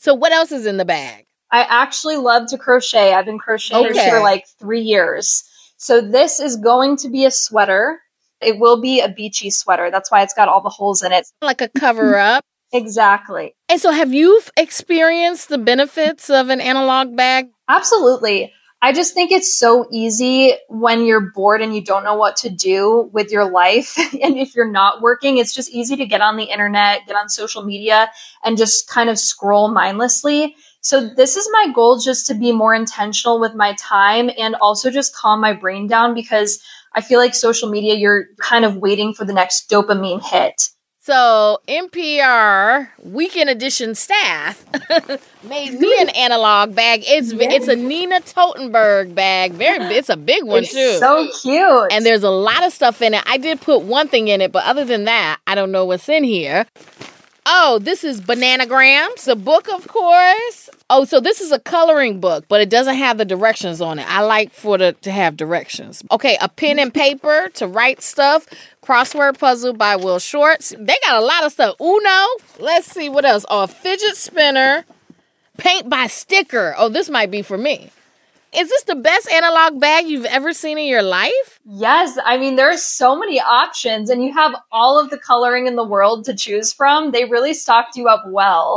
So what else is in the bag? I actually love to crochet. I've been crocheting for like 3 years. So this is going to be a sweater. It will be a beachy sweater. That's why it's got all the holes in it. Like a cover up. Exactly. And so have you experienced the benefits of an analog bag? Absolutely. I just think it's so easy when you're bored and you don't know what to do with your life. And if you're not working, it's just easy to get on the internet, get on social media, and just kind of scroll mindlessly. So this is my goal, just to be more intentional with my time and also just calm my brain down, because I feel like social media, you're kind of waiting for the next dopamine hit. So NPR Weekend Edition staff made me an analog bag. It's a Nina Totenberg bag. It's a big one, too. So cute. And there's a lot of stuff in it. I did put one thing in it, but other than that, I don't know what's in here. Oh, this is Bananagrams, a book, of course. Oh, so this is a coloring book, but it doesn't have the directions on it. I like to have directions. Okay, a pen and paper to write stuff. Crossword puzzle by Will Shortz. They got a lot of stuff. Uno. Let's see what else. Oh, a fidget spinner. Paint by sticker. Oh, this might be for me. Is this the best analog bag you've ever seen in your life? Yes. I mean, there are so many options and you have all of the coloring in the world to choose from. They really stocked you up well.